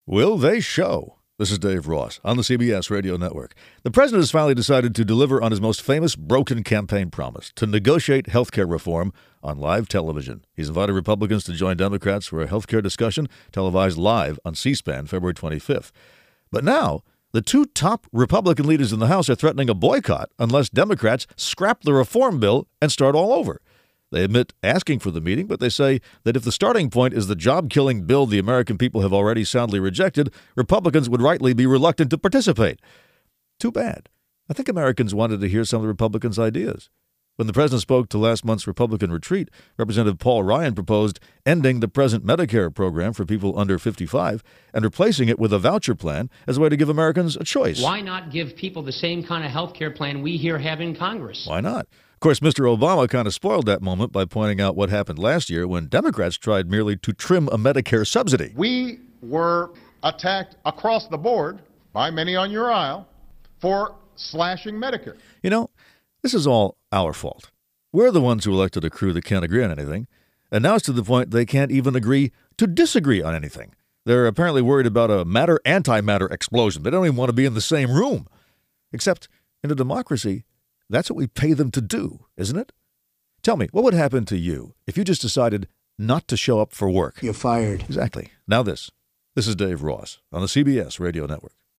Will they show? This is Dave Ross on the CBS Radio Network. The president has finally decided to deliver on his most famous broken campaign promise, to negotiate health care reform on live television. He's invited Republicans to join Democrats for a health care discussion televised live on C-SPAN February 25th. But now, the two top Republican leaders in the House are threatening a boycott unless Democrats scrap the reform bill and start all over. They admit asking for the meeting, but they say that if the starting point is the job-killing bill the American people have already soundly rejected, Republicans would rightly be reluctant to participate. Too bad. I think Americans wanted to hear some of the Republicans' ideas. When the president spoke to last month's Republican retreat, Representative Paul Ryan proposed ending the present Medicare program for people under 55 and replacing it with a voucher plan as a way to give Americans a choice. Why not give people the same kind of health care plan we here have in Congress? Why not? Of course, Mr. Obama kind of spoiled that moment by pointing out what happened last year when Democrats tried merely to trim a Medicare subsidy. We were attacked across the board by many on your aisle for slashing Medicare. You know, this is all our fault. We're the ones who elected a crew that can't agree on anything, and now it's to the point they can't even agree to disagree on anything. They're apparently worried about a matter-antimatter explosion. They don't even want to be in the same room. Except, in a democracy, that's what we pay them to do, isn't it? Tell me, what would happen to you if you just decided not to show up for work? You're fired. Exactly. Now this. This is Dave Ross on the CBS Radio Network.